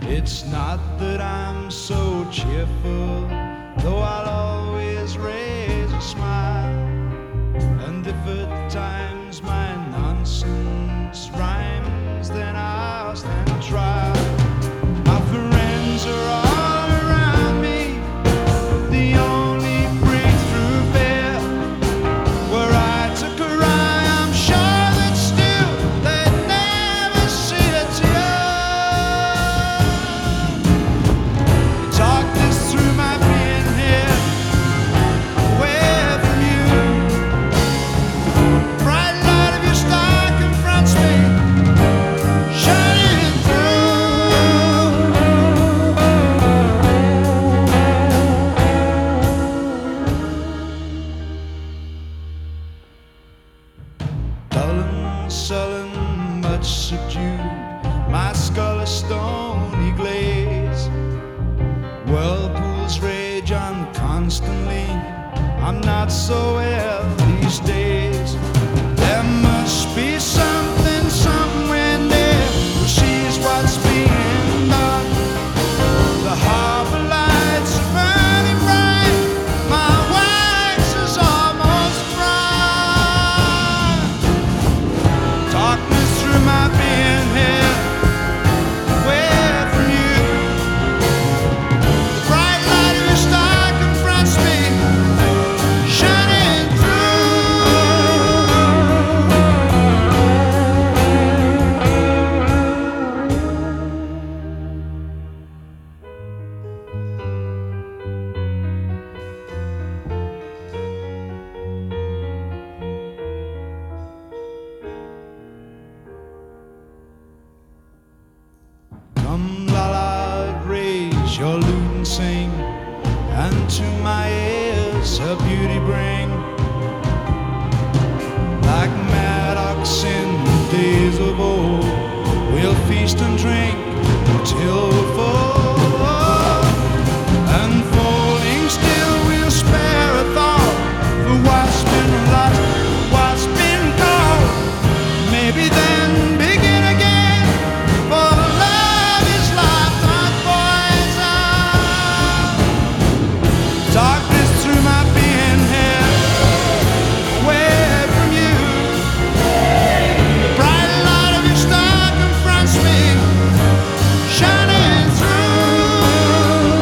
It's not that I'm so cheerful, though I'll always raise a smile. And if at times my nonsense rhymes, then I'll stand trial. My friends are all around me, the only breakthrough bear. Where I took a ride, I'm sure that still they'd never see a tear. You talk this through my being here, away from you. Bright light of your star confronts me, shining through. Dull and sullen, much subdued, my skull a stony glaze. Whirlpools rage on constantly, I'm not so well these days. There must be something somewhere near who sees what's being done. The harbor lights are burning bright, my wax is almost dry. Talk me through my being here, away from you. The bright light of your star confronts me, shining Come, Lala, raise your lute and sing, and to my ears her beauty bring. Like mad ox in the days of old, we'll feast and drink till we fall. And falling still, we'll spare a thought for what's been lost, what's been called. Maybe then begin again, for love is lifetime poison. Darkness through my being here, away from you. The bright light of your star confronts me, shining through.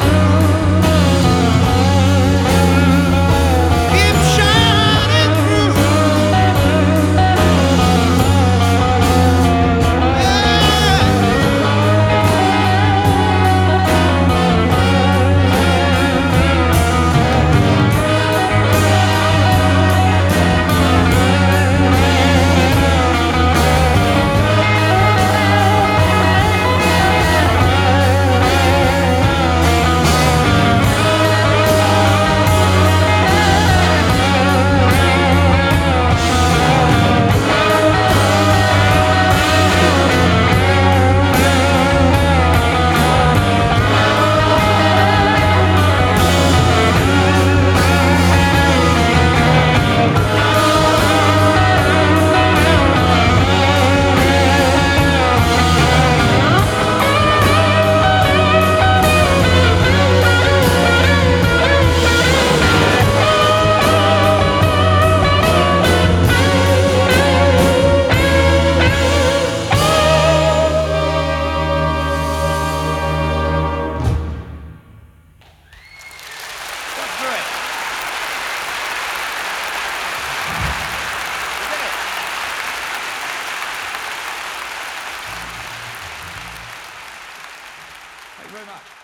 Keep shining through. Thank you very much.